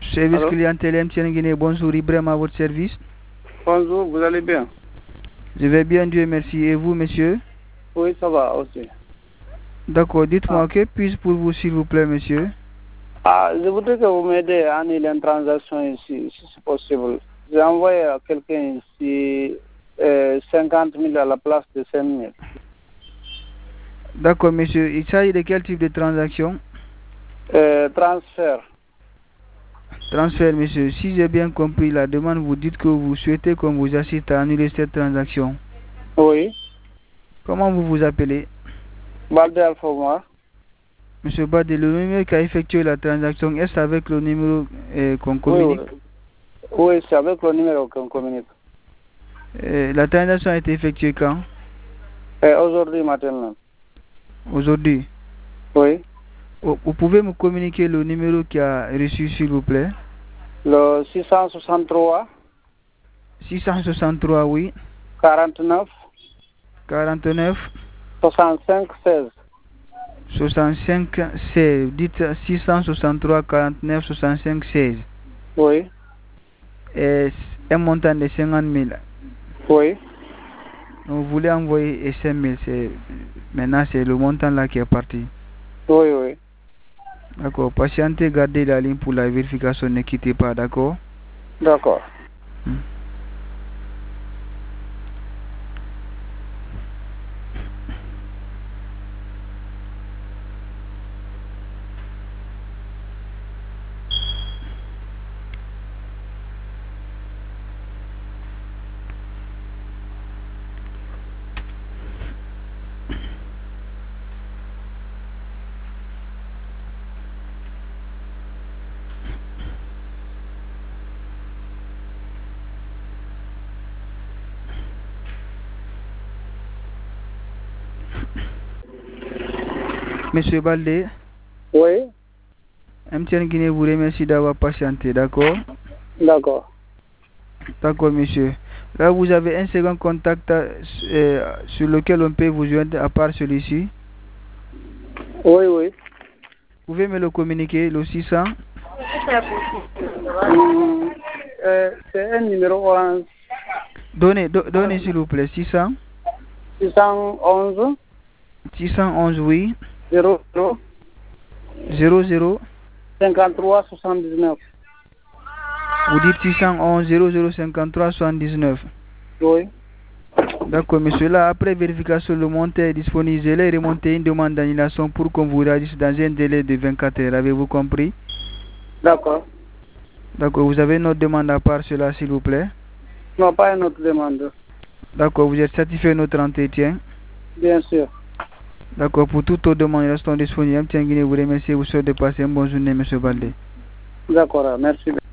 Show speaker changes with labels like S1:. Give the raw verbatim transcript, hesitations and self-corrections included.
S1: Service
S2: Allô?
S1: clientèle M T N Guinée, bonjour, Ibrahim à votre service.
S2: Bonjour, vous allez bien?
S1: Je vais bien, Dieu merci. Et vous, monsieur?
S2: Oui, ça va aussi.
S1: D'accord, dites-moi,
S2: Ah.
S1: que puis-je pour vous, s'il vous plaît, monsieur?
S2: Ah, je voudrais que vous m'aidez à annuler une transaction ici, si c'est possible. J'ai envoyé à quelqu'un ici euh, cinquante mille à la place de cinq mille.
S1: D'accord, monsieur. Il s'agit de quel type de transaction?
S2: Euh, transfert.
S1: Transfert, monsieur. Si j'ai bien compris la demande, vous dites que vous souhaitez qu'on vous assiste à annuler cette transaction.
S2: Oui.
S1: Comment vous vous appelez?
S2: Balde Alpha.
S1: Monsieur Bade, le numéro qui a effectué la transaction, est-ce avec le numéro euh, qu'on communique?
S2: Oui, oui. Oui, c'est avec le numéro qu'on communique.
S1: Euh, la transaction a été effectuée quand?
S2: Et aujourd'hui matin même.
S1: Aujourd'hui.
S2: Oui.
S1: Vous pouvez me communiquer le numéro qui a reçu, s'il vous plaît?
S2: Le six cent soixante-trois.
S1: six cent soixante-trois, oui.
S2: quarante-neuf.
S1: quarante-neuf.
S2: soixante-cinq seize.
S1: soixante-cinq seize. Dites six cent soixante-trois quarante-neuf soixante-cinq seize.
S2: Oui.
S1: Et un montant de cinquante mille.
S2: Oui.
S1: Vous voulez envoyer cinq mille. Maintenant, c'est le montant là qui est parti.
S2: Oui, oui.
S1: D'accord. Patientez, gardez la ligne pour la vérification. Ne quittez pas, d'accord?
S2: D'accord.
S1: Hmm. Monsieur Baldé?
S2: Oui.
S1: M T N Guinée vous remercie d'avoir patienté, d'accord?
S2: D'accord.
S1: D'accord, monsieur. Là, vous avez un second contact euh, sur lequel on peut vous joindre à part celui-ci?
S2: Oui, oui.
S1: Vous pouvez me le communiquer, le six cents?
S2: Hum, euh, c'est un numéro orange.
S1: Donnez, do, donnez s'il vous plaît, six cents?
S2: six cent onze.
S1: six cent onze, oui.
S2: zéro zéro.
S1: zéro zéro.
S2: cinquante-trois soixante-dix-neuf.
S1: Vous dites six cent onze zéro zéro cinquante-trois soixante-dix-neuf.
S2: Oui.
S1: D'accord, monsieur. Là, après vérification, le montant est disponible. Je l'ai remonté une demande d'annulation pour qu'on vous réagisse dans un délai de vingt-quatre heures. Avez-vous compris?
S2: D'accord.
S1: D'accord. Vous avez une autre demande à part cela, s'il vous plaît?
S2: Non, pas une autre demande.
S1: D'accord. Vous êtes satisfait de notre entretien?
S2: Bien sûr.
S1: D'accord. Pour toute autre demande, restons disponibles. M T N Guinée vous remercie. Vous souhaite de passer une bonne journée, monsieur Baldé.
S2: D'accord, merci.